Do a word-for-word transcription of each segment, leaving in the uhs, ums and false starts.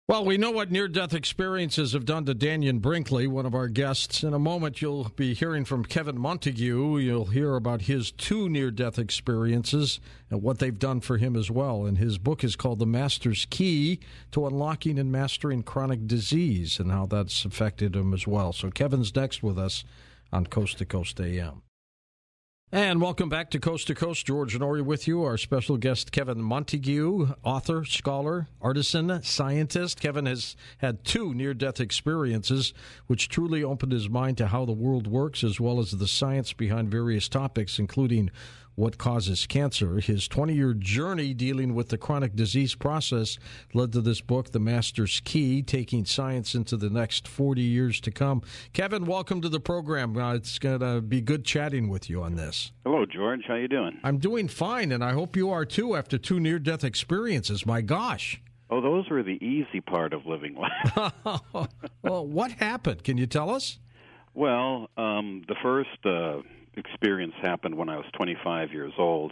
Well, we know what near-death experiences have done to Dannion Brinkley, one of our guests. In a moment, you'll be hearing from Kevin Montague. You'll hear about his two near-death experiences and what they've done for him as well. And his book is called The Master's Key to Unlocking and Mastering Chronic Disease and how that's affected him as well. So Kevin's next with us on Coast to Coast A M. And welcome back to Coast to Coast. George Noory with you. Our special guest, Kevin Montague, author, scholar, artisan, scientist. Kevin has had two near-death experiences, which truly opened his mind to how the world works, as well as the science behind various topics, including what causes cancer. His twenty-year journey dealing with the chronic disease process led to this book, The Master's Key, taking science into the next forty years to come. Kevin, welcome to the program. Uh, it's going to be good chatting with you on this. Hello, George. How you doing? I'm doing fine, and I hope you are too after two near-death experiences. My gosh. Oh, those were the easy part of living life. Well, what happened? Can you tell us? Well, um, the first uh, experience happened when I was twenty-five years old.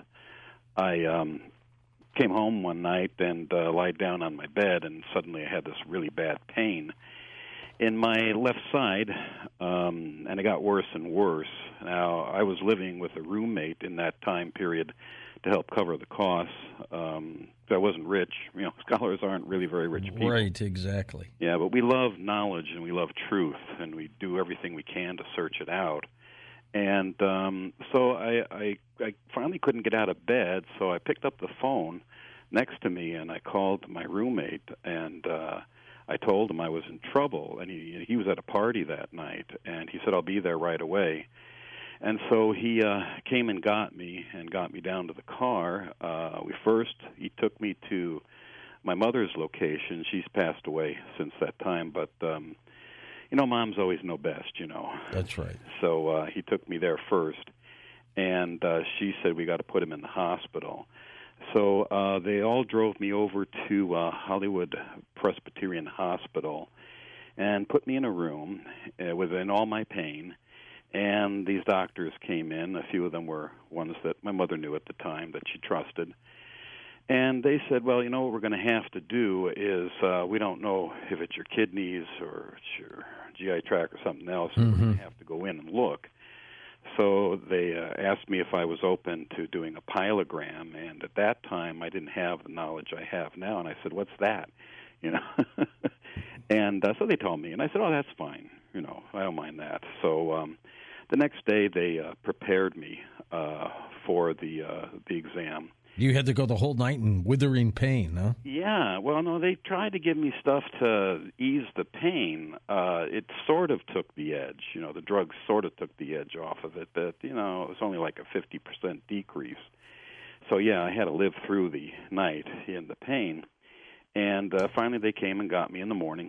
I um, came home one night and uh, lied down on my bed, and suddenly I had this really bad pain in my left side, um, and it got worse and worse. Now, I was living with a roommate in that time period to help cover the costs. Um, I wasn't rich. You know, scholars aren't really very rich people. Right, exactly. Yeah, but we love knowledge and we love truth, and we do everything we can to search it out. And um, so I, I, I finally couldn't get out of bed, so I picked up the phone next to me, and I called my roommate, and uh, I told him I was in trouble. And he, he was at a party that night, and he said, I'll be there right away. And so he uh, came and got me and got me down to the car. Uh, we first, he took me to my mother's location. She's passed away since that time, but, um, you know, moms always know best, you know. That's right. So uh, he took me there first, and uh, she said, we got to put him in the hospital. So uh, they all drove me over to uh, Hollywood Presbyterian Hospital and put me in a room uh, within all my pain. And these doctors came in. A few of them were ones that my mother knew at the time that she trusted. And they said, well, you know, what we're going to have to do is uh, we don't know if it's your kidneys or it's your G I tract or something else. Mm-hmm. We're going to have to go in and look. So they uh, asked me if I was open to doing a pyelogram. And at that time, I didn't have the knowledge I have now. And I said, what's that? You know. And uh, so they told me. And I said, oh, that's fine. You know, I don't mind that. So um, the next day they uh, prepared me uh, for the uh, the exam. You had to go the whole night in withering pain, huh? Yeah. Well, no, they tried to give me stuff to ease the pain. Uh, it sort of took the edge. You know, the drugs sort of took the edge off of it. But, you know, it was only like a fifty percent decrease. So, yeah, I had to live through the night in the pain. And uh, finally they came and got me in the morning.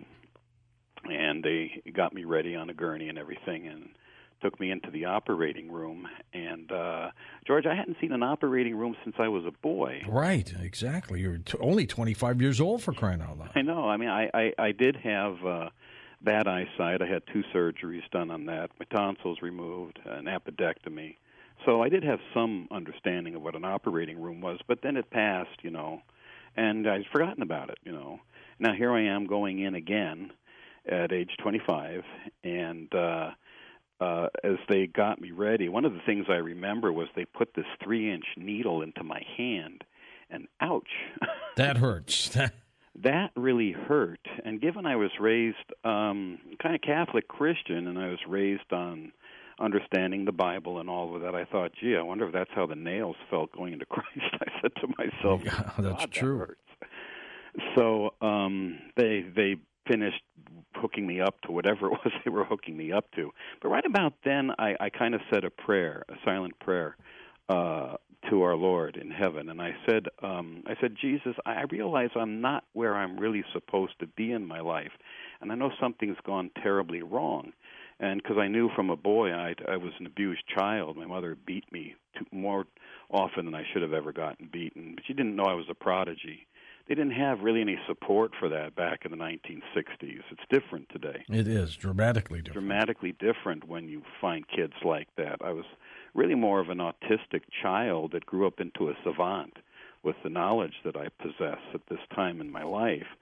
And they got me ready on a gurney and everything and took me into the operating room. And, uh, George, I hadn't seen an operating room since I was a boy. Right, exactly. You're t- only twenty-five years old, for crying out loud. I know. I mean, I, I, I did have uh, bad eyesight. I had two surgeries done on that, my tonsils removed, an appendectomy. So I did have some understanding of what an operating room was, but then it passed, you know, and I'd forgotten about it, you know. Now here I am going in again at age twenty-five, and uh, uh, as they got me ready, one of the things I remember was they put this three-inch needle into my hand, and ouch. That hurts. That really hurt. And given I was raised um, kind of Catholic Christian, and I was raised on understanding the Bible and all of that, I thought, gee, I wonder if that's how the nails felt going into Christ. I said to myself, yeah, that's true. That hurts. So um, they they finished hooking me up to whatever it was they were hooking me up to. But right about then, I, I kind of said a prayer, a silent prayer, uh, to our Lord in heaven. And I said, um, I said, Jesus, I realize I'm not where I'm really supposed to be in my life. And I know something's gone terribly wrong. And because I knew from a boy I, I was an abused child. My mother beat me too, more often than I should have ever gotten beaten. But she didn't know I was a prodigy. They didn't have really any support for that back in the nineteen sixties. It's different today. It is dramatically different. Dramatically different when you find kids like that. I was really more of an autistic child that grew up into a savant with the knowledge that I possess at this time in my life.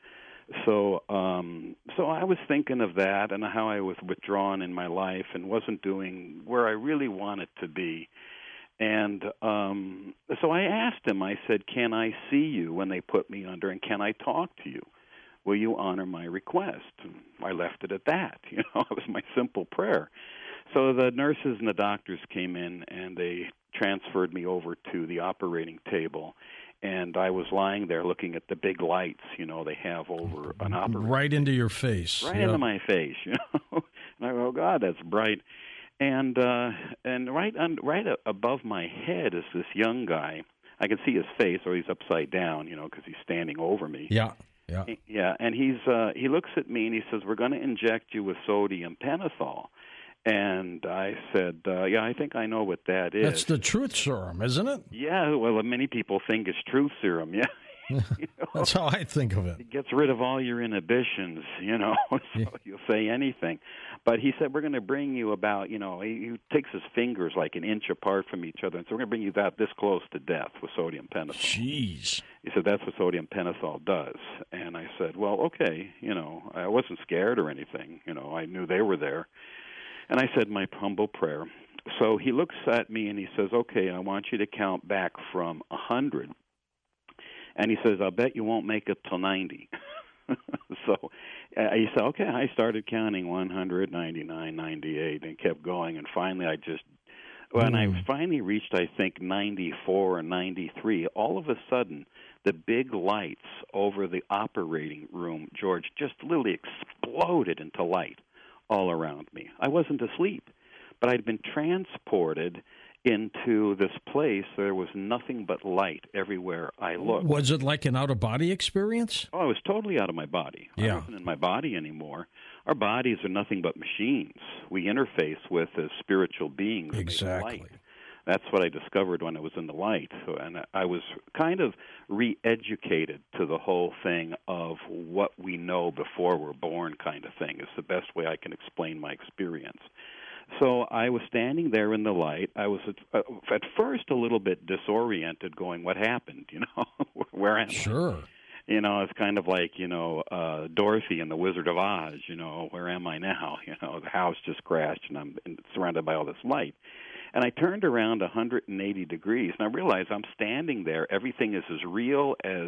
So, um, so I was thinking of that and how I was withdrawn in my life and wasn't doing where I really wanted to be. And um, so I asked him, I said, can I see you when they put me under, and can I talk to you? Will you honor my request? And I left it at that. You know, it was my simple prayer. So the nurses and the doctors came in, and they transferred me over to the operating table. And I was lying there looking at the big lights, you know, they have over an operating right into your face. Right yep. into my face, you know. And I go, oh, God, that's bright. And uh, and right un- right above my head is this young guy. I can see his face, or he's upside down, you know, because he's standing over me. Yeah, yeah, yeah. And he's uh, he looks at me and he says, "We're going to inject you with sodium pentothal." And I said, uh, "Yeah, I think I know what that is." That's the truth serum, isn't it? Yeah. Well, many people think it's truth serum. Yeah. You know, that's how I think of it. It gets rid of all your inhibitions, you know, so yeah. You'll say anything. But he said, we're going to bring you about, you know, he, he takes his fingers like an inch apart from each other, and so we're going to bring you that this close to death with sodium pentothal. Jeez. He said, that's what sodium pentothal does. And I said, well, okay, you know, I wasn't scared or anything. You know, I knew they were there. And I said my humble prayer. So he looks at me and he says, okay, I want you to count back from one hundred. And he says, I'll bet you won't make it till ninety. So uh, he said, okay. I started counting one hundred, ninety-nine, ninety-eight, and kept going. And finally, I just, when mm. I finally reached, I think, ninety-four or ninety-three, all of a sudden, the big lights over the operating room, George, just literally exploded into light all around me. I wasn't asleep, but I'd been transported into this place. There was nothing but light everywhere I looked. Was it like an out-of-body experience? Oh, I was totally out of my body. Yeah. I wasn't in my body anymore. Our bodies are nothing but machines. We interface with as spiritual beings. Exactly. Light. That's what I discovered when I was in the light. And I was kind of re-educated to the whole thing of what we know before we're born kind of thing. Is the best way I can explain my experience. So I was standing there in the light. I was at, uh, at first a little bit disoriented, going, what happened, you know? Where am I? Sure. You know, it's kind of like, you know, uh, Dorothy and the Wizard of Oz, you know, where am I now? You know, the house just crashed and I'm surrounded by all this light. And I turned around one hundred eighty degrees, and I realized I'm standing there. Everything is as real as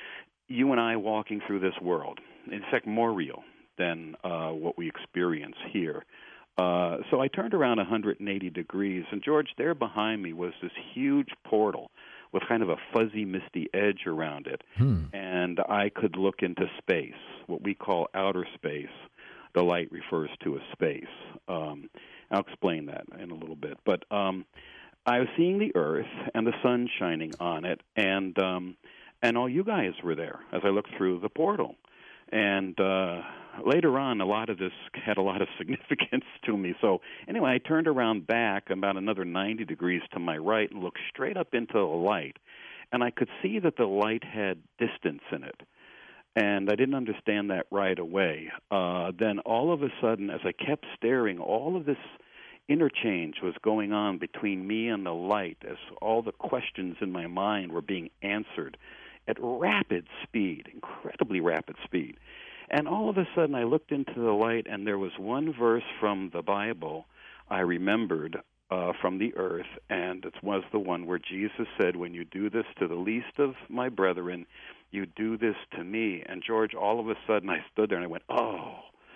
you and I walking through this world. In fact, more real than uh, what we experience here. Uh, so I turned around one hundred eighty degrees, and George, there behind me was this huge portal with kind of a fuzzy, misty edge around it. Hmm. And I could look into space, what we call outer space. The light refers to a space. Um, I'll explain that in a little bit. But um, I was seeing the Earth and the sun shining on it, and um, and all you guys were there as I looked through the portal. And uh, later on, a lot of this had a lot of significance to me. So anyway, I turned around back about another ninety degrees to my right and looked straight up into the light. And I could see that the light had distance in it. And I didn't understand that right away. Uh, then all of a sudden, as I kept staring, all of this interchange was going on between me and the light as all the questions in my mind were being answered at rapid speed, incredibly rapid speed. And all of a sudden I looked into the light, and there was one verse from the Bible I remembered uh, from the earth, and it was the one where Jesus said, when you do this to the least of my brethren, you do this to me. And George, all of a sudden I stood there and I went, oh,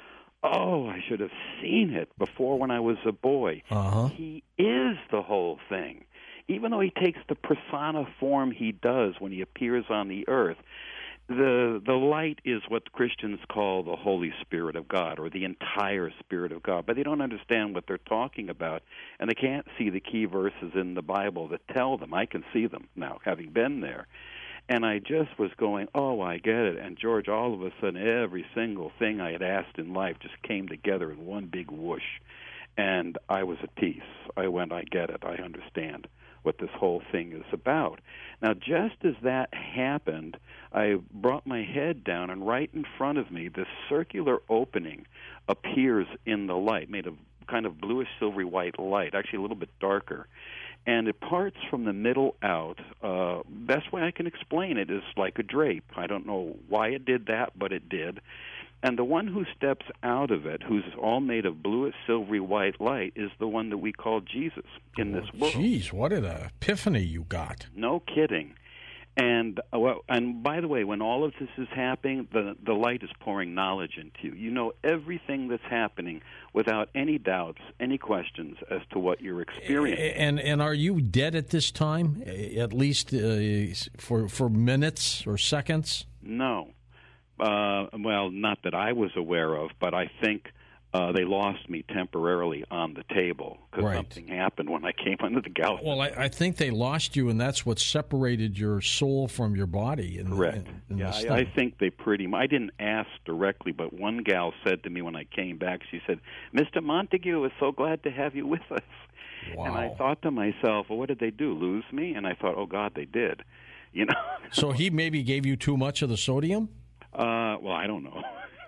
oh, I should have seen it before when I was a boy. Uh-huh. He is the whole thing. Even though he takes the persona form he does when he appears on the earth, the the light is what Christians call the Holy Spirit of God, or the entire Spirit of God. But they don't understand what they're talking about, and they can't see the key verses in the Bible that tell them. I can see them now, having been there. And I just was going, oh, I get it. And, George, all of a sudden, every single thing I had asked in life just came together in one big whoosh. And I was at peace. I went, I get it. I understand what this whole thing is about. Now, just as that happened, I brought my head down, and right in front of me, this circular opening appears in the light, made of kind of bluish, silvery white light, actually a little bit darker. and it parts from the middle out. Uh, best way I can explain it is like a drape. I don't know why it did that, but it did. And the one who steps out of it, who's all made of bluish, silvery white light, is the one that we call Jesus in this world. Jeez, what an epiphany you got. No kidding. And uh, well, and by the way, when all of this is happening, the the light is pouring knowledge into you. You know everything that's happening without any doubts, any questions as to what you're experiencing. And and are you dead at this time, at least uh, for for minutes or seconds? No. Uh, well, not that I was aware of, but I think uh, they lost me temporarily on the table because right. something happened when I came under the gallows. Well, I, I think they lost you, and that's what separated your soul from your body. In Correct. The, in, in yeah, the I, I think they pretty much. I didn't ask directly, but one gal said to me when I came back, she said, "Mister Montague, we're so glad to have you with us." Wow. And I thought to myself, well, what did they do, lose me? And I thought, oh, God, they did. You know. So he maybe gave you too much of the sodium? Uh, well, I don't know.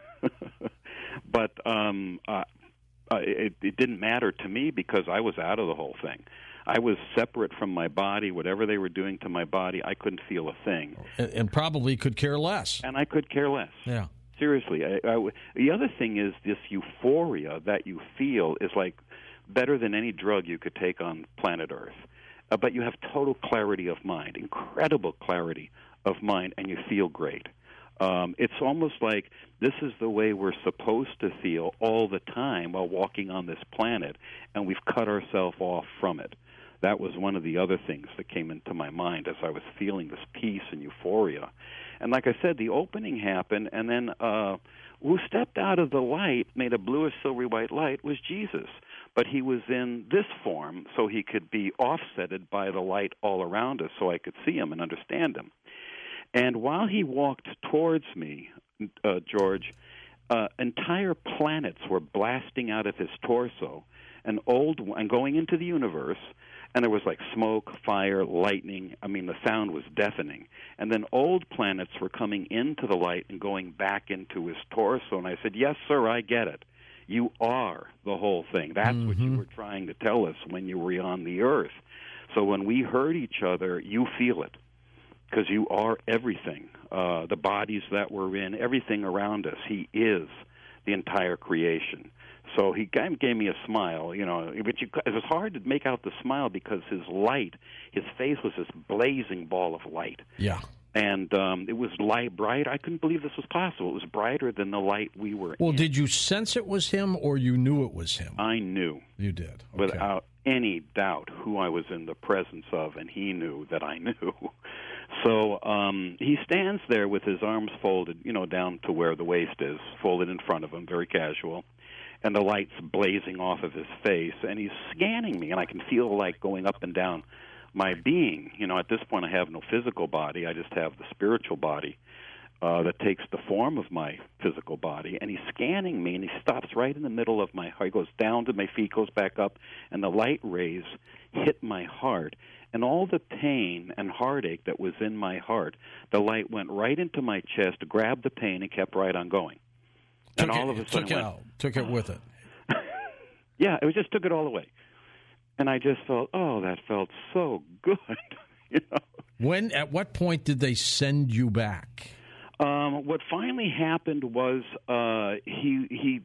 But um, uh, uh, it, it didn't matter to me because I was out of the whole thing. I was separate from my body. Whatever they were doing to my body, I couldn't feel a thing. And, and probably could care less. And I could care less. Yeah. Seriously. I, I, the other thing is this euphoria that you feel is like better than any drug you could take on planet Earth. Uh, but you have total clarity of mind, incredible clarity of mind, and you feel great. Um, it's almost like this is the way we're supposed to feel all the time while walking on this planet, and we've cut ourselves off from it. That was one of the other things that came into my mind as I was feeling this peace and euphoria. And like I said, the opening happened, and then uh, who stepped out of the light, made a bluish, silvery white light, was Jesus. But he was in this form so he could be offsetted by the light all around us so I could see him and understand him. And while he walked towards me, uh, George, uh, entire planets were blasting out of his torso and old and going into the universe, and there was like smoke, fire, lightning. I mean, the sound was deafening. And then old planets were coming into the light and going back into his torso. And I said, yes, sir, I get it. You are the whole thing. That's mm-hmm. what you were trying to tell us when you were on the earth. So when we hurt each other, you feel it. Because you are everything, uh, the bodies that we're in, everything around us. He is the entire creation. So he kind of gave me a smile, you know. But you, it was hard to make out the smile because his light, his face was this blazing ball of light. Yeah. And um, it was light, bright. I couldn't believe this was possible. It was brighter than the light we were well, in. Well, did you sense it was him or you knew it was him? I knew. You did? Okay. Without any doubt who I was in the presence of, and he knew that I knew. So um, he stands there with his arms folded, you know, down to where the waist is, folded in front of him, very casual, and the light's blazing off of his face, and he's scanning me, and I can feel like going up and down my being. You know, at this point I have no physical body. I just have the spiritual body uh, that takes the form of my physical body, and he's scanning me, and he stops right in the middle of my heart. He goes down to my feet, goes back up, and the light rays hit my heart. And all the pain and heartache that was in my heart, the light went right into my chest, grabbed the pain, and kept right on going. Took and all it, of a sudden took it went, out, took it with it. Yeah, it was just took it all away. And I just felt, oh, that felt so good. You know? When, at what point did they send you back? Um, what finally happened was uh, he he.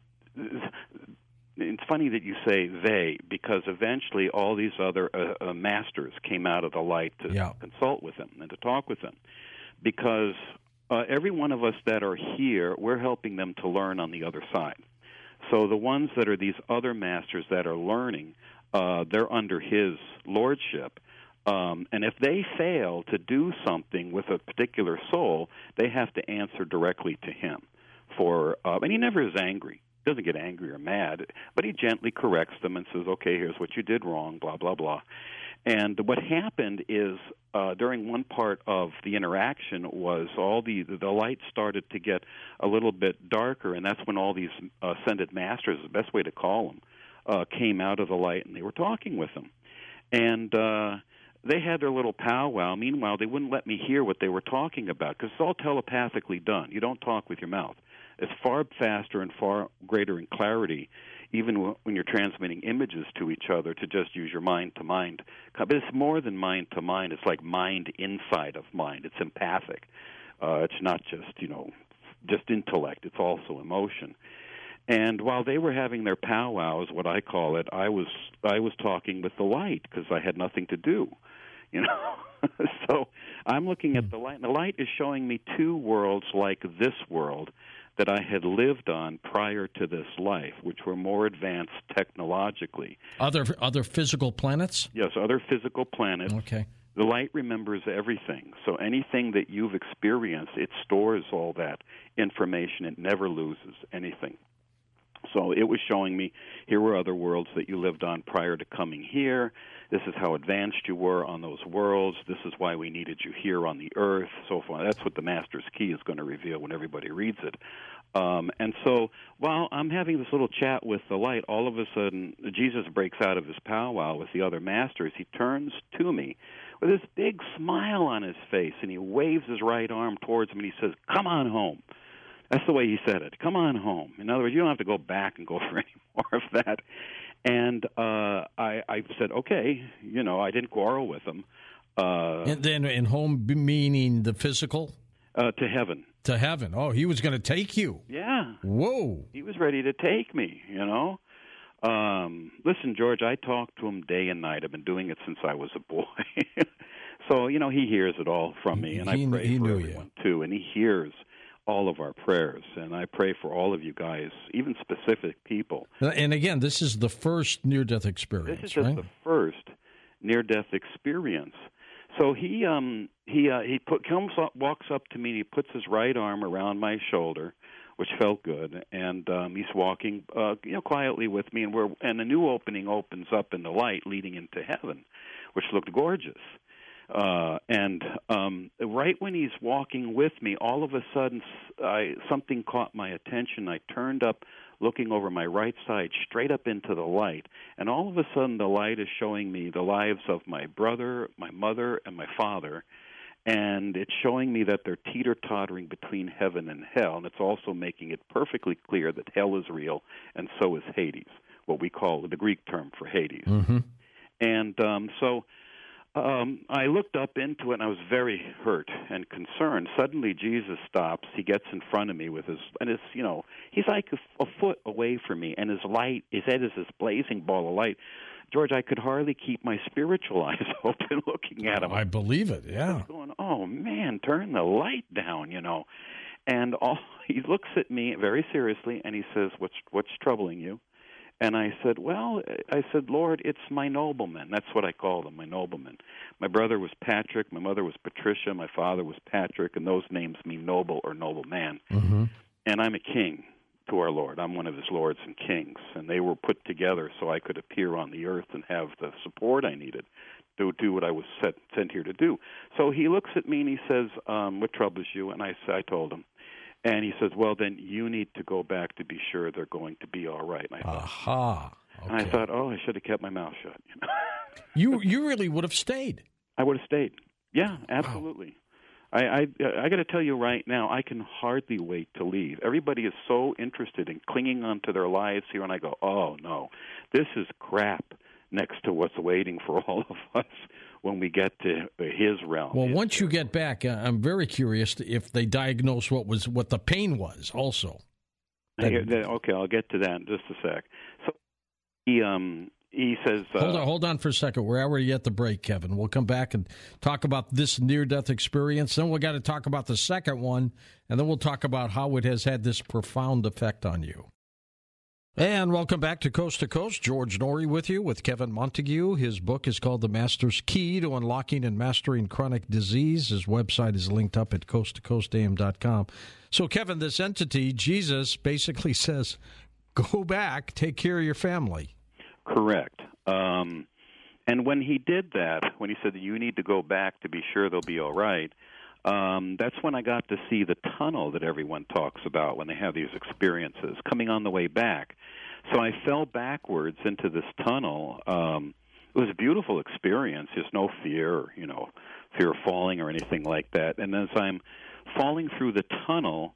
It's funny that you say they, because eventually all these other uh, uh, masters came out of the light to yeah. consult with him and to talk with him. Because uh, every one of us that are here, we're helping them to learn on the other side. So the ones that are these other masters that are learning, uh, they're under his lordship. Um, and if they fail to do something with a particular soul, they have to answer directly to him. For uh, and he never is angry. Doesn't get angry or mad, but he gently corrects them and says, okay, here's what you did wrong, blah, blah, blah. And what happened is uh, during one part of the interaction was all the, the light started to get a little bit darker, and that's when all these uh, ascended masters, the best way to call them, uh, came out of the light, and they were talking with them. And uh, they had their little powwow. Meanwhile, they wouldn't let me hear what they were talking about because it's all telepathically done. You don't talk with your mouth. It's far faster and far greater in clarity, even w- when you're transmitting images to each other, to just use your mind to mind. But it's more than mind to mind. It's like mind inside of mind. It's empathic. Uh, it's not just, you know, just intellect. It's also emotion. And while they were having their powwows, what I call it, I was I was talking with the light because I had nothing to do, you know. So I'm looking at the light, and the light is showing me two worlds like this world that I had lived on prior to this life, which were more advanced technologically. Other other physical planets? Yes, other physical planets. Okay. The light remembers everything. So anything that you've experienced, it stores all that information. It never loses anything. So it was showing me, here were other worlds that you lived on prior to coming here. This is how advanced you were on those worlds. This is why we needed you here on the earth, so forth. That's what the Master's Key is going to reveal when everybody reads it. Um, and so while I'm having this little chat with the light, all of a sudden Jesus breaks out of his powwow with the other masters. He turns to me with this big smile on his face, and he waves his right arm towards me, and he says, "Come on home." That's the way he said it. Come on home. In other words, you don't have to go back and go for any more of that. And uh, I, I said, okay. You know, I didn't quarrel with him. Uh, and then in home meaning the physical? Uh, to heaven. To heaven. Oh, he was going to take you. Yeah. Whoa. He was ready to take me, you know. Um, listen, George, I talk to him day and night. I've been doing it since I was a boy. So, you know, he hears it all from me, and I he, pray he for knew everyone, you. too. And he hears all of our prayers, and I pray for all of you guys, even specific people. And again, this is the first near-death experience, This is just right? the first near-death experience. So he um he uh, he put comes up, walks up to me, and he puts his right arm around my shoulder, which felt good, and um, he's walking uh, you know quietly with me, and we're and a new opening opens up in the light leading into heaven, which looked gorgeous. Uh, and um, right when he's walking with me, all of a sudden I, something caught my attention. I turned up, looking over my right side, straight up into the light. And all of a sudden the light is showing me the lives of my brother, my mother, and my father. And it's showing me that they're teeter-tottering between heaven and hell. And it's also making it perfectly clear that hell is real, and so is Hades, what we call the Greek term for Hades. Mm-hmm. And um, so... Um, I looked up into it, and I was very hurt and concerned. Suddenly, Jesus stops. He gets in front of me with his, and it's, you know, he's like a, a foot away from me, and his light, his head is this blazing ball of light. George, I could hardly keep my spiritual eyes open looking at him. I believe it, yeah. I was going, oh, man, turn the light down, you know. And all, he looks at me very seriously, and he says, what's what's troubling you? And I said, well, I said, Lord, it's my noblemen. That's what I call them, my noblemen. My brother was Patrick, my mother was Patricia, my father was Patrick, and those names mean noble or noble man. Mm-hmm. And I'm a king to our Lord. I'm one of his lords and kings, and they were put together so I could appear on the earth and have the support I needed to do what I was set, sent here to do. So he looks at me and he says, um, what troubles you? And I, I told him. And he says, well, then you need to go back to be sure they're going to be all right. And I thought, Aha. Okay. and I thought, oh, I should have kept my mouth shut. You know? you you really would have stayed. I would have stayed. Yeah, absolutely. Wow. I I, I got to tell you right now, I can hardly wait to leave. Everybody is so interested in clinging on to their lives here, and I go, oh, no, this is crap next to what's waiting for all of us when we get to his realm. Well, his once you get back, uh, I'm very curious if they diagnose what was what the pain was also. Hey, okay, I'll get to that in just a sec. So he um he says uh, hold on, hold on for a second. We're already at the break, Kevin. We'll come back and talk about this near-death experience. Then we got to talk about the second one, and then we'll talk about how it has had this profound effect on you. And welcome back to Coast to Coast. George Noory with you with Kevin Montague. His book is called The Master's Key to Unlocking and Mastering Chronic Disease. His website is linked up at coast to coast a m dot com. So, Kevin, this entity, Jesus, basically says, go back, take care of your family. Correct. Um, and when he did that, when he said that you need to go back to be sure they'll be all right, Um, that's when I got to see the tunnel that everyone talks about when they have these experiences coming on the way back. So I fell backwards into this tunnel. Um, it was a beautiful experience. There's no fear, you know, fear of falling or anything like that. And as I'm falling through the tunnel,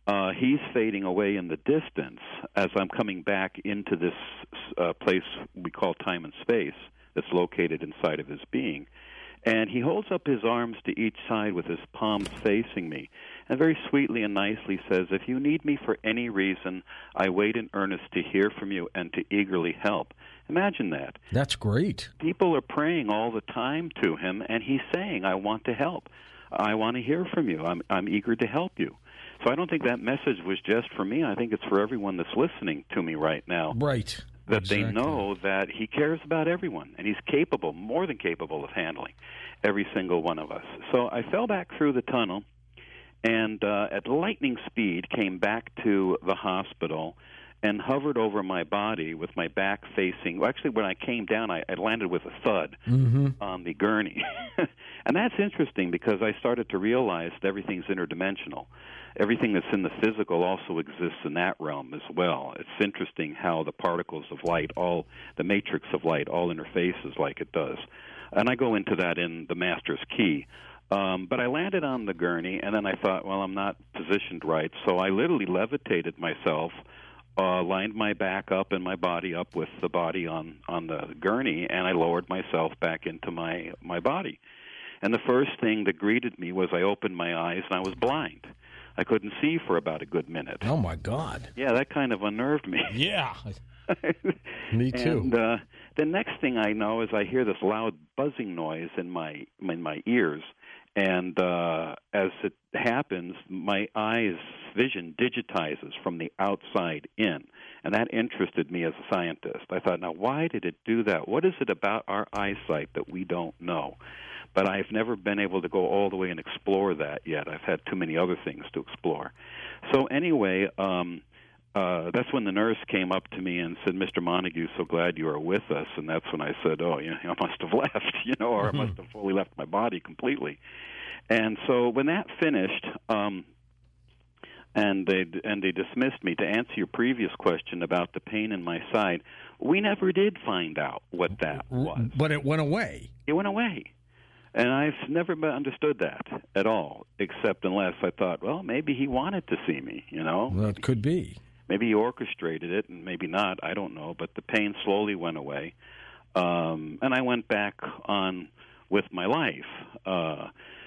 uh, he's fading away in the distance as I'm coming back into this uh, place we call time and space that's located inside of his being. And he holds up his arms to each side with his palms facing me, and very sweetly and nicely says, "If you need me for any reason, I wait in earnest to hear from you and to eagerly help." Imagine that. That's great. People are praying all the time to him, and he's saying, "I want to help. I want to hear from you. I'm, I'm eager to help you." So I don't think that message was just for me. I think it's for everyone that's listening to me right now. Right. That exactly. They know that he cares about everyone, and he's capable, more than capable, of handling every single one of us. So I fell back through the tunnel, and uh, at lightning speed came back to the hospital and hovered over my body with my back facing. Well, actually, when I came down, I, I landed with a thud mm-hmm. on the gurney. And that's interesting because I started to realize that everything's interdimensional. Everything that's in the physical also exists in that realm as well. It's interesting how the particles of light, all the matrix of light, all interfaces like it does. And I go into that in The Master's Key. Um, but I landed on the gurney, and then I thought, well, I'm not positioned right. So I literally levitated myself, uh, lined my back up and my body up with the body on, on the gurney, and I lowered myself back into my, my body. And the first thing that greeted me was I opened my eyes, and I was blind. I couldn't see for about a good minute. Oh, my God. Yeah, that kind of unnerved me. Yeah. Me too. And uh, the next thing I know is I hear this loud buzzing noise in my in my ears, and uh, as it happens, my eyes' vision digitizes from the outside in, and that interested me as a scientist. I thought, now, why did it do that? What is it about our eyesight that we don't know? But I've never been able to go all the way and explore that yet. I've had too many other things to explore. So anyway, um, uh, that's when the nurse came up to me and said, "Mister Montague, so glad you are with us." And that's when I said, oh, you know, I must have left, you know, or mm-hmm. I must have fully left my body completely. And so when that finished, um, and they and they dismissed me, to answer your previous question about the pain in my side, we never did find out what that was. But it went away. It went away. And I've never understood that at all, except unless I thought, well, maybe he wanted to see me, you know? That could be. Maybe he orchestrated it, and maybe not, I don't know. But the pain slowly went away, um, and I went back on with my life. Uh,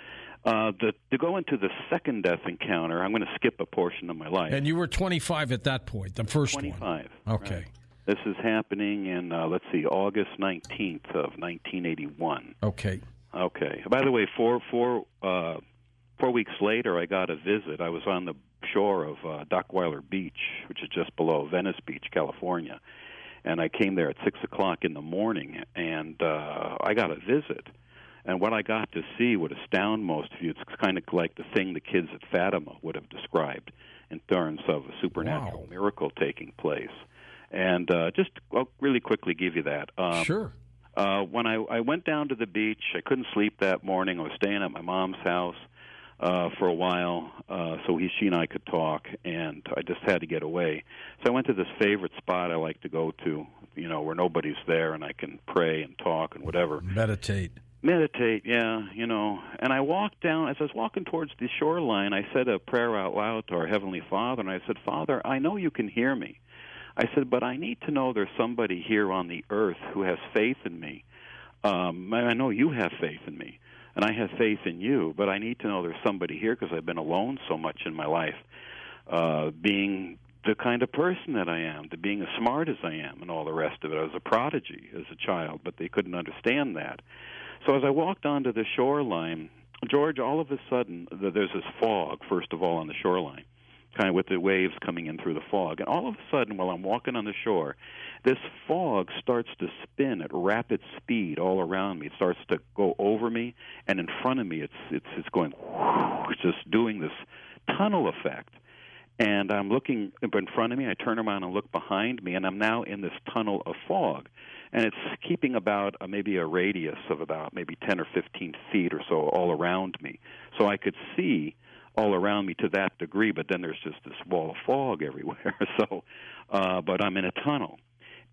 uh, the, to go into the second death encounter, I'm going to skip a portion of my life. And you were twenty-five at that point, the first twenty-five, one. Okay. Right. This is happening in, uh, let's see, August nineteenth of nineteen eighty-one. Okay. Okay. By the way, four four uh, four weeks later, I got a visit. I was on the shore of uh, Dockweiler Beach, which is just below Venice Beach, California, and I came there at six o'clock in the morning, and uh, I got a visit. And what I got to see would astound most of you. It's kind of like the thing the kids at Fatima would have described in terms of a supernatural wow. miracle taking place. And uh, just I'll really quickly give you that. Um, sure. Uh, when I, I went down to the beach, I couldn't sleep that morning. I was staying at my mom's house uh, for a while, uh, so he, she and I could talk, and I just had to get away. So I went to this favorite spot I like to go to, you know, where nobody's there, and I can pray and talk and whatever. Meditate. Meditate, yeah, you know. And I walked down, as I was walking towards the shoreline, I said a prayer out loud to our Heavenly Father, and I said, "Father, I know you can hear me." I said, but I need to know there's somebody here on the earth who has faith in me. Um, I know you have faith in me, and I have faith in you, but I need to know there's somebody here because I've been alone so much in my life, uh, being the kind of person that I am, to being as smart as I am and all the rest of it. I was a prodigy as a child, but they couldn't understand that. So as I walked onto the shoreline, George, all of a sudden, there's this fog, first of all, on the shoreline, kind of with the waves coming in through the fog. And all of a sudden, while I'm walking on the shore, this fog starts to spin at rapid speed all around me. It starts to go over me, and in front of me, it's it's it's going, whoosh, it's just doing this tunnel effect. And I'm looking in front of me, I turn around and look behind me, and I'm now in this tunnel of fog. And it's keeping about uh, maybe a radius of about maybe ten or fifteen feet or so all around me. So I could see all around me to that degree, but then there's just this wall of fog everywhere. So, uh, but I'm in a tunnel.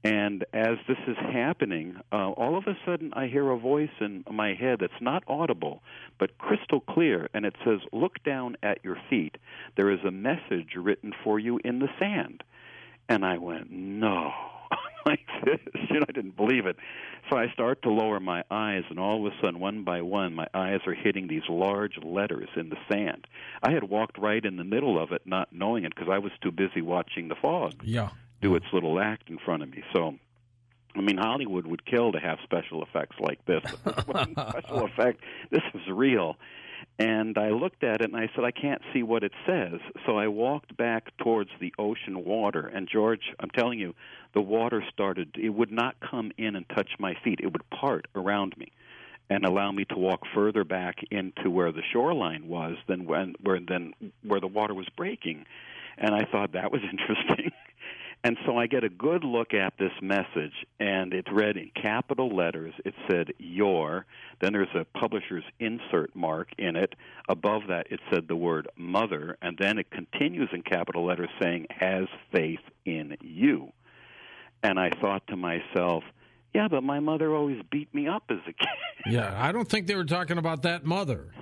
And as this is happening, uh, all of a sudden I hear a voice in my head that's not audible, but crystal clear, and it says, "Look down at your feet. There is a message written for you in the sand." And I went, no, like this. You know, I didn't believe it. So I start to lower my eyes, and all of a sudden, one by one, my eyes are hitting these large letters in the sand. I had walked right in the middle of it, not knowing it, because I was too busy watching the fog yeah. do its little act in front of me. So, I mean, Hollywood would kill to have special effects like this. This wasn't special effect. This was real. And I looked at it, and I said, I can't see what it says. So I walked back towards the ocean water. And, George, I'm telling you, the water started, it would not come in and touch my feet. It would part around me and allow me to walk further back into where the shoreline was than when, where, than where the water was breaking. And I thought that was interesting. And so I get a good look at this message, and it read in capital letters. It said, "Your." Then there's a publisher's insert mark in it. Above that, it said the word "mother," and then it continues in capital letters saying, "Has faith in you." And I thought to myself, yeah, but my mother always beat me up as a kid. Yeah, I don't think they were talking about that mother.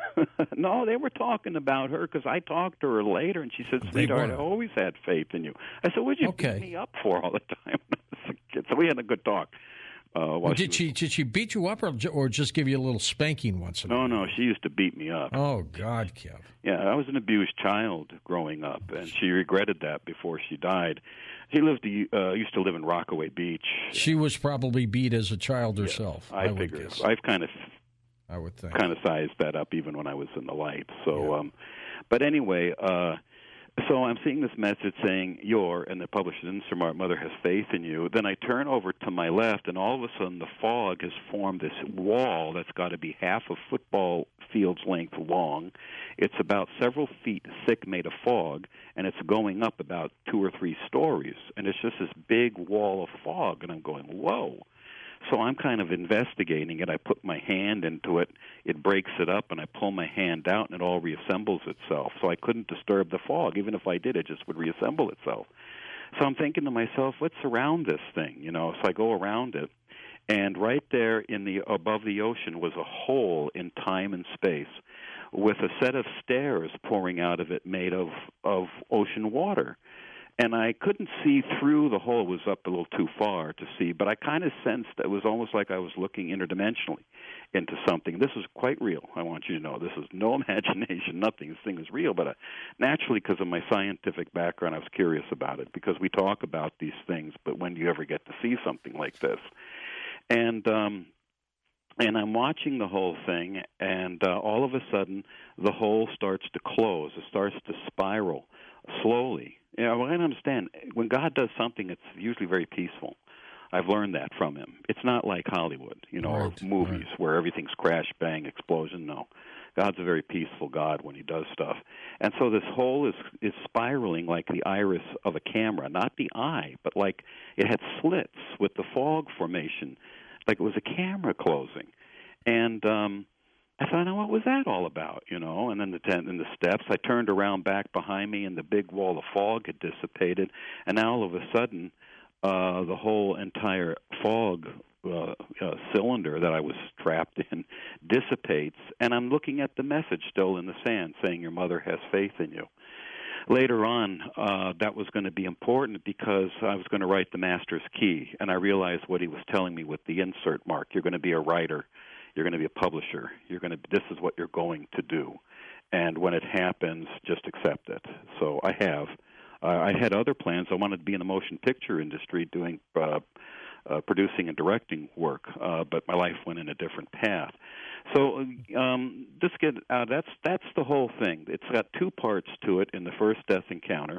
No, they were talking about her, because I talked to her later, and she said, "Sweetheart, I always had faith in you." I said, "What'd you okay. beat me up for all the time?" So we had a good talk. Uh, well, did she, she did she beat you up, or, or just give you a little spanking once in a while? No, no, she used to beat me up. Oh, God, Kev. Yeah, I was an abused child growing up, and she regretted that before she died. She lived uh, used to live in Rockaway Beach. She was probably beat as a child herself. Yes, I, I figure. Would guess. I've kind of I would think. kind of sized that up even when I was in the light. So, yeah. um, but anyway, uh, so I'm seeing this message saying "Your," and the publisher's insert, "Mother has faith in you." Then I turn over to my left, and all of a sudden the fog has formed this wall that's got to be half a football field's length long. It's about several feet thick, made of fog, and it's going up about two or three stories. And it's just this big wall of fog, and I'm going, whoa. So I'm kind of investigating it. I put my hand into it. It breaks it up, and I pull my hand out, and it all reassembles itself. So I couldn't disturb the fog. Even if I did, it just would reassemble itself. So I'm thinking to myself, let's surround this thing, you know. So I go around it, and right there in the above the ocean was a hole in time and space with a set of stairs pouring out of it made of, of ocean water. And I couldn't see through the hole. It was up a little too far to see, but I kind of sensed that it was almost like I was looking interdimensionally into something. This is quite real, I want you to know. This is no imagination, nothing. This thing is real, but uh, naturally, because of my scientific background, I was curious about it, because we talk about these things, but when do you ever get to see something like this? And um, and I'm watching the whole thing, and uh, all of a sudden, the hole starts to close. It starts to spiral slowly. You know, I understand, when God does something, it's usually very peaceful. I've learned that from him. It's not like Hollywood, you know, right, or movies right. where everything's crash, bang, explosion. No. God's a very peaceful God when he does stuff. And so this hole is is spiraling like the iris of a camera, not the eye, but like it had slits with the fog formation, like it was a camera closing. And um I thought, now what was that all about, you know? And then the ten, and the steps. I turned around back behind me, and the big wall of fog had dissipated. And now all of a sudden, uh, the whole entire fog uh, uh, cylinder that I was trapped in dissipates. And I'm looking at the message still in the sand saying, "Your mother has faith in you." Later on, uh, that was going to be important because I was going to write the master's key. And I realized what he was telling me with the insert mark. You're going to be a writer. You're going to be a publisher. You're going to. This is what you're going to do, and when it happens, just accept it. So I have. Uh, I had other plans. I wanted to be in the motion picture industry, doing uh, uh, producing and directing work, uh, but my life went in a different path. So um, this get uh, that's that's the whole thing. It's got two parts to it. In the first death encounter.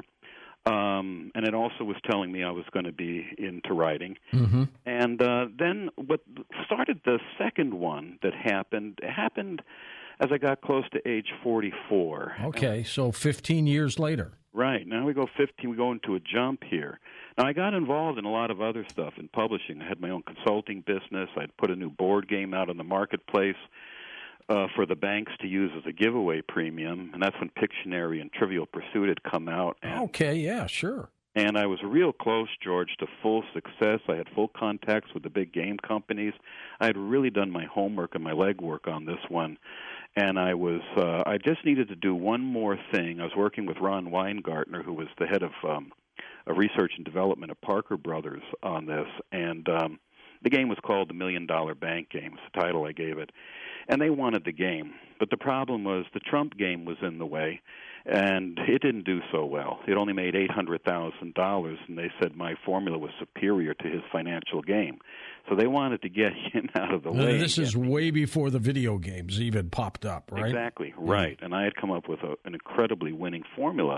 Um, and it also was telling me I was going to be into writing. Mm-hmm. And uh, then what started the second one that happened happened as I got close to age forty-four. Okay, so fifteen years later. Right. Now we go fifteen, we go into a jump here. Now I got involved in a lot of other stuff in publishing. I had my own consulting business. I'd put a new board game out in the marketplace. Uh, for the banks to use as a giveaway premium, and that's when Pictionary and Trivial Pursuit had come out. And, okay, yeah, sure. And I was real close, George, to full success. I had full contacts with the big game companies. I had really done my homework and my legwork on this one. And I was, uh, I just needed to do one more thing. I was working with Ron Weingartner, who was the head of, um, of research and development at Parker Brothers on this. And um, the game was called the Million Dollar Bank Game. It's the title I gave it. And they wanted the game. But the problem was the Trump game was in the way, and it didn't do so well. It only made eight hundred thousand dollars, and they said my formula was superior to his financial game. So they wanted to get him out of the now, way. This is way before the video games even popped up, right? Exactly, right. And I had come up with a, an incredibly winning formula.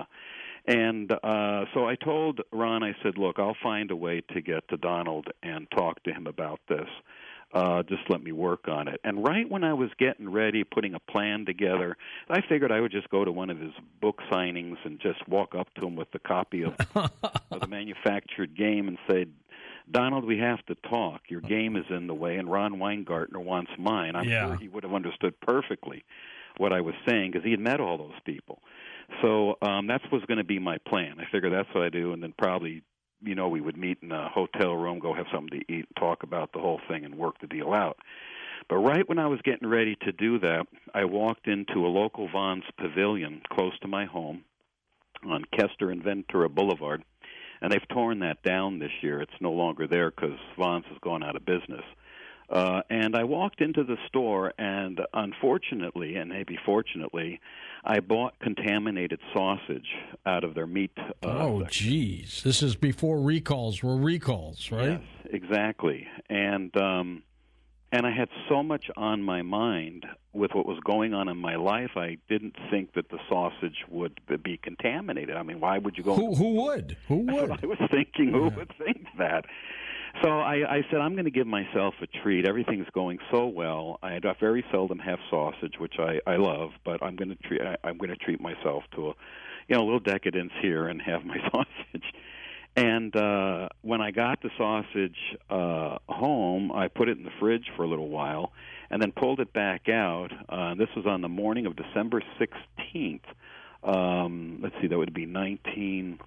And uh, so I told Ron, I said, look, I'll find a way to get to Donald and talk to him about this. Uh, just let me work on it. And right when I was getting ready, putting a plan together, I figured I would just go to one of his book signings and just walk up to him with the copy of, of the manufactured game and say, Donald, we have to talk. Your game is in the way, and Ron Weingartner wants mine. I'm yeah. sure he would have understood perfectly what I was saying because he had met all those people. So um, that was going to be my plan. I figured that's what I do, and then probably, you know, we would meet in a hotel room, go have something to eat, talk about the whole thing, and work the deal out. But right when I was getting ready to do that, I walked into a local Vons Pavilion close to my home on Kester and Ventura Boulevard, and they've torn that down this year. It's no longer there because Vons has gone out of business. Uh, and I walked into the store, and unfortunately, and maybe fortunately, I bought contaminated sausage out of their meat. Uh, oh, geez. This is before recalls were recalls, right? Yes, exactly. And um, and I had so much on my mind with what was going on in my life, I didn't think that the sausage would be contaminated. I mean, why would you go? Who, who would? Who would? I was thinking, who yeah. would think that? So I, I said, I'm going to give myself a treat. Everything's going so well. I very seldom have sausage, which I, I love, but I'm going to treat I, I'm going to treat myself to a, you know, a little decadence here and have my sausage. And uh, when I got the sausage uh, home, I put it in the fridge for a little while, and then pulled it back out. Uh, this was on the morning of December sixteenth. Um, let's see, that would be nineteen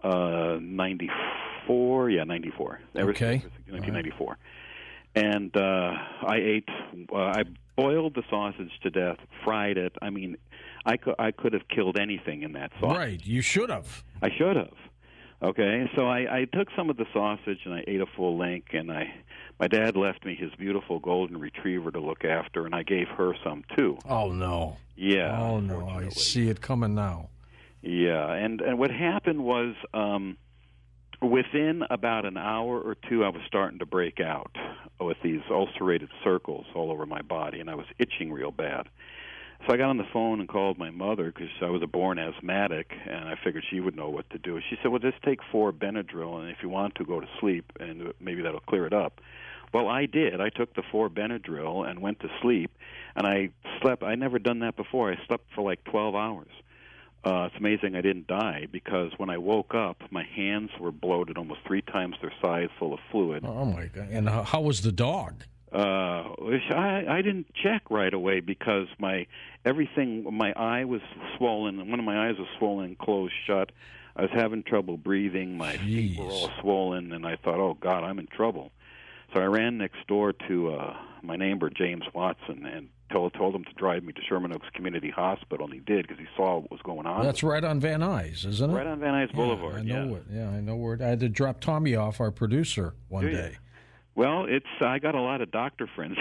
ninety-four. Yeah, ninety-four. Okay. nineteen ninety-four. Right. And uh, I ate. Uh, I boiled the sausage to death, fried it. I mean, I could I could have killed anything in that sausage. Right. You should have. I should have. Okay, so I, I took some of the sausage and I ate a full link, and I, my dad left me his beautiful golden retriever to look after, and I gave her some too. Oh no! Yeah. Oh no! I see it coming now. Yeah, and and what happened was, um, within about an hour or two, I was starting to break out with these ulcerated circles all over my body, and I was itching real bad. So I got on the phone and called my mother because I was a born asthmatic, and I figured she would know what to do. She said, well, just take four Benadryl, and if you want to, go to sleep, and maybe that'll clear it up. Well, I did. I took the four Benadryl and went to sleep, and I slept. I'd never done that before. I slept for like twelve hours. Uh, it's amazing I didn't die because when I woke up, my hands were bloated almost three times their size, full of fluid. Oh, my God. And how, how was the dog? Uh, I, I didn't check right away because my everything, my eye was swollen, and one of my eyes was swollen and closed shut. I was having trouble breathing. My Jeez. feet were all swollen, and I thought, oh, God, I'm in trouble. So I ran next door to uh, my neighbor, James Watson, and told told him to drive me to Sherman Oaks Community Hospital, and he did because he saw what was going on. That's right on Van Nuys, isn't it? Right on Van Nuys Boulevard, yeah. I know yeah. it. Yeah, I know where it, I had to drop Tommy off, our producer, one Do you? day. Well, it's I got a lot of doctor friends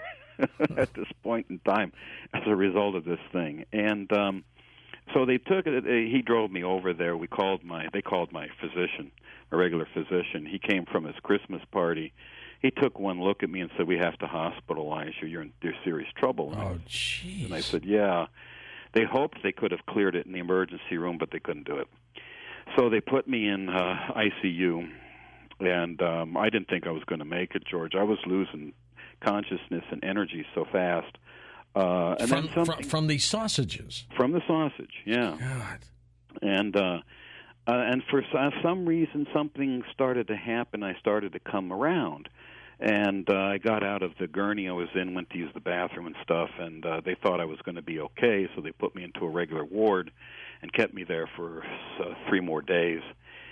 at this point in time as a result of this thing, and um, so they took it. He drove me over there. We called my they called my physician, a regular physician. He came from his Christmas party. He took one look at me and said, "We have to hospitalize you. You're in you're serious trouble." And oh, jeez. And I said, "Yeah." They hoped they could have cleared it in the emergency room, but they couldn't do it. So they put me in uh, I C U. And um, I didn't think I was going to make it, George. I was losing consciousness and energy so fast. Uh, and from, then something, from, from the sausages? From the sausage, yeah. God. And uh, uh, and for some reason, something started to happen. I started to come around. And uh, I got out of the gurney I was in, went to use the bathroom and stuff, and uh, they thought I was going to be okay, so they put me into a regular ward and kept me there for uh, three more days.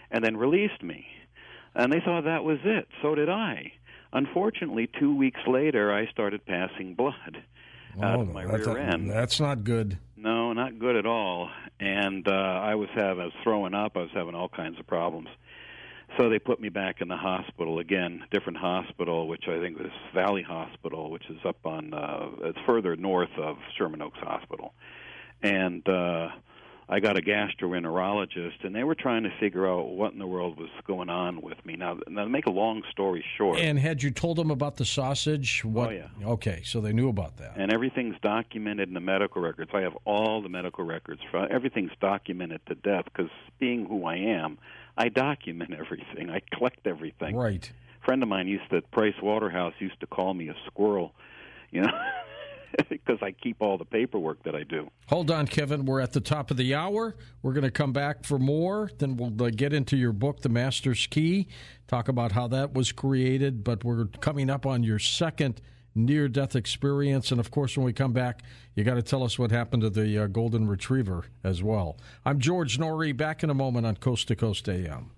and then released me. And they thought that was it. So did I. Unfortunately, two weeks later, I started passing blood out oh, of my that's rear a, end. That's not good. No, not good at all. And uh, I was having, I was throwing up. I was having all kinds of problems. So they put me back in the hospital again, different hospital, which I think was Valley Hospital, which is up on, uh, it's further north of Sherman Oaks Hospital. And uh, I got a gastroenterologist, and they were trying to figure out what in the world was going on with me. Now, now to make a long story short. And had you told them about the sausage? What, oh, yeah. Okay, so they knew about that. And everything's documented in the medical records. I have all the medical records. For, everything's documented to death because being who I am, I document everything. I collect everything. Right. A friend of mine used to, Price Waterhouse used to call me a squirrel, you know, because I keep all the paperwork that I do. Hold on, Kevin. We're at the top of the hour. We're going to come back for more. Then we'll uh, get into your book, The Master's Key, talk about how that was created. But we're coming up on your second near-death experience. And, of course, when we come back, you got to tell us what happened to the uh, Golden Retriever as well. I'm George Noory, back in a moment on Coast to Coast A M.